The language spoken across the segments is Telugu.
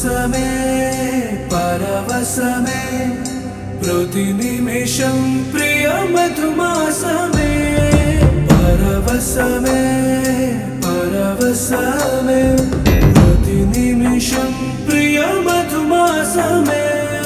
పరవశమే పరవశమే ప్రతి నిమిషం ప్రియ మధుమాసమే పరవశమే పరవశమే ప్రతి నిమిషం ప్రియ మధుమాసమే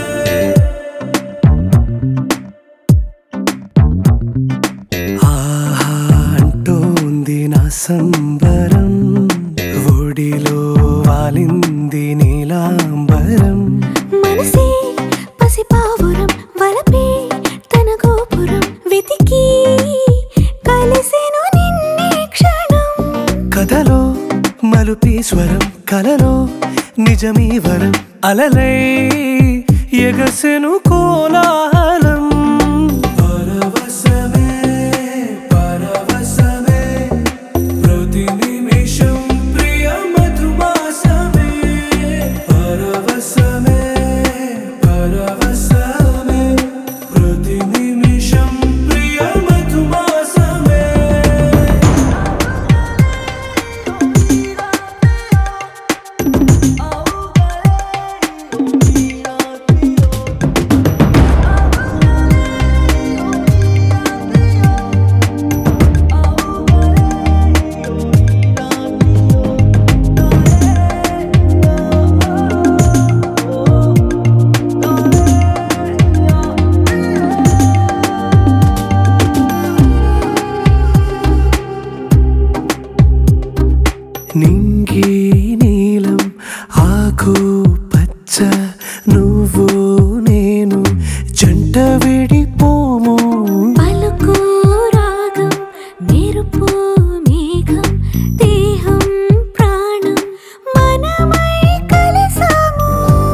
ఆహా అంటోంది నా సంబరం ఒడిలో వాలింది నీలాంబరం మనసే పసిపావురం వలపే తన గోపురం వెతికి కలిసెను నిన్నే క్షణం కథలో మలుపి స్వరం కలలో నిజమీ వరం అలలై ఎగసెను కోలాహలం పరవశమే పరవశమే ప్రతి నిమిషం ప్రియ మధుమాసమే పరవశమే పరవశమే ప్రతి నిమిషం ప్రియ మధుమాసమే నింగి నీలం ఆకు పచ్చ నువ్వు నేను జంట విడిపోము పలుకు రాగం మెరుపు మేఘం దేహం ప్రాణం మనమై కలిసాము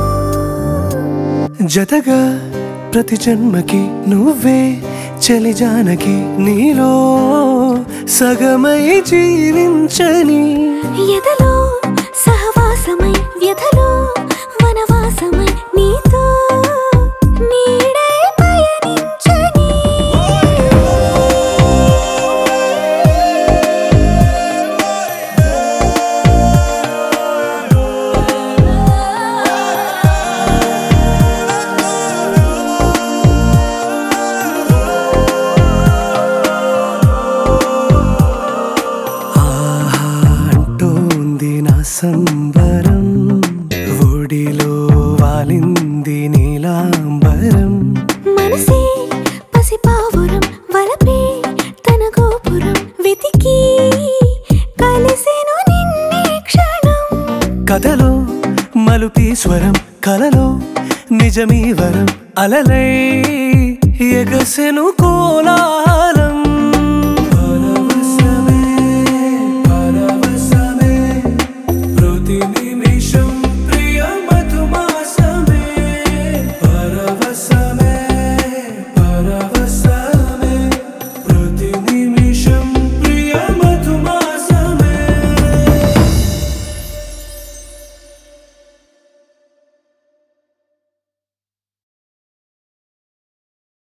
జతగా ప్రతి జన్మకి నువ్వే చలి జానకి నీలో సగమై జీవించని ఎదలో సహవాసమై వ్యధలో వనవాసమై నీతో నీడై పయనించని ఆహా అంటోంది నా సంబరం ఒడిలో వాలింది నీలాంబరం మనసే పసిపావురం వలపే తన గోపురం వెతికి కలిసెను నిన్నే క్షణం కథలో మలుపి స్వరం కలలో నిజమీ వరం అలలై ఎగసెను కోలా